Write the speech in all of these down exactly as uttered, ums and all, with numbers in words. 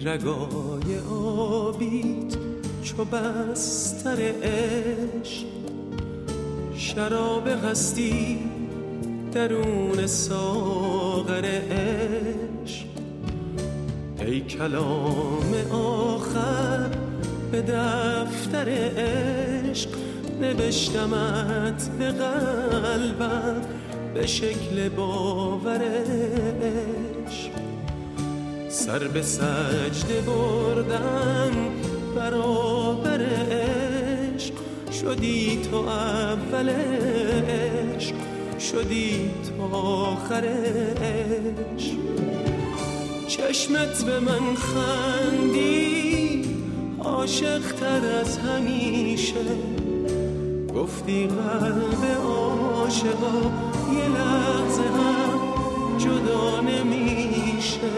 رگای آبیت چو بستر عشق، شراب هستی درون ساغر عشق. ای کلام آخر به دفتر عشق، نوشتمت به قلبم به شکل باور عشق. سر به سجده بردم برابر عشق، شدی تو اول عشق، شدی تو آخر عشق. چشمت به من خندی عاشق تر از همیشه، گفتی قلب عاشقا یه لحظه هم جدا نمیشه.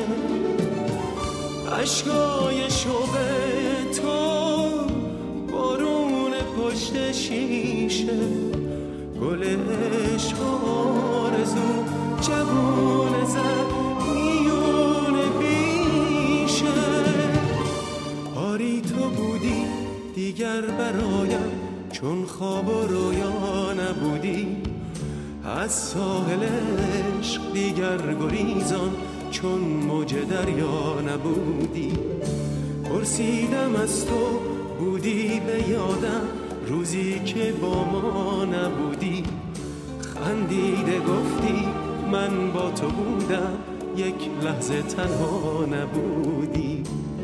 عشقای شوق تو بارون پشت شیشه، گل عشق آرزو جوون زد میون بیشه. آری تو بودی دیگر برایم چون خواب و رویا نبودی، از ساحل عشق دیگر گریزان چون موج دریا نبودی. پرسیدم از تو بودی به یادم روزی که با ما نبودی، خندیده گفتی من با تو بودم یک لحظه تنها نبودی.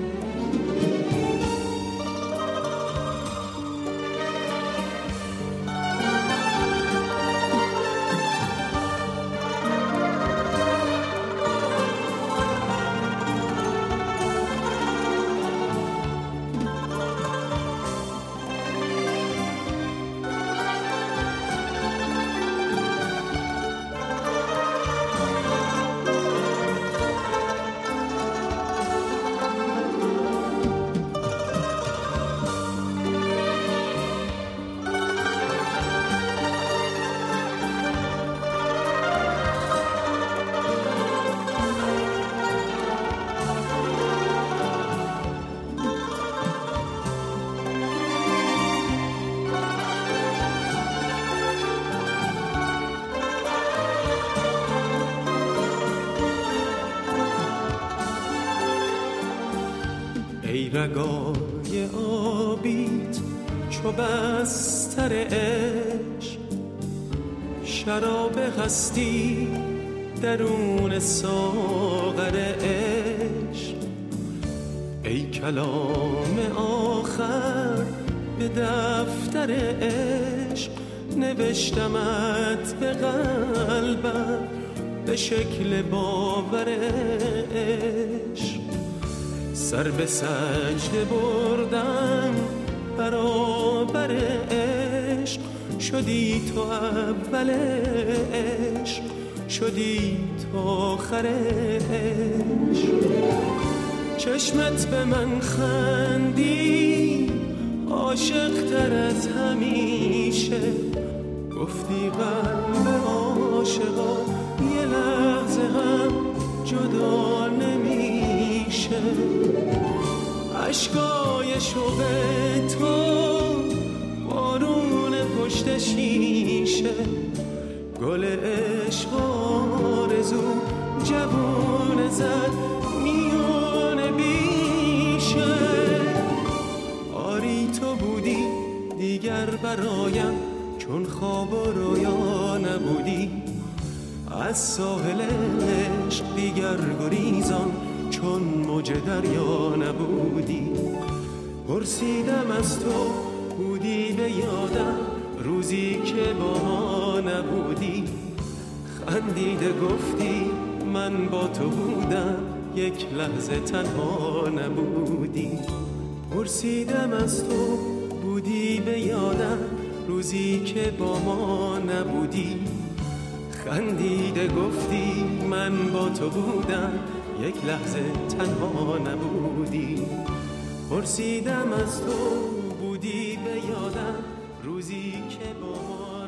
ای رگای آبیت چو بستر عشق، شراب هستی درون ساغر عشق. ای کلام آخر به دفتر عشق، نوشتمت به قلبم به شکل باور عشق. سر به سجده بردم برابر عشق، شدی تو اول عشق، شدی تو آخر عشق. چشمت به من خندی عاشق تر از همیشه، گفتی قلب عاشقا یه لحظه هم جدا نمیشه. عشقای شوق تو بارون پشت شیشه، گل عشق آرزو جوون زد میون بیشه. آری تو بودی دیگر برایم چون خواب و رویا نبودی، از ساحل عشق دیگر گریزان چون موج دریا نبودی. پرسیدم از تو بودی به یادم روزی که با ما نبودی، خندیده گفتی من با تو بودم یک لحظه تنها نبودی. پرسیدم از تو بودی به یادم روزی که با ما نبودی، خندیده گفتی من با تو بودم یک لحظه تنها نبودی. پرسیدم از تو بودی به یادم روزی که با ما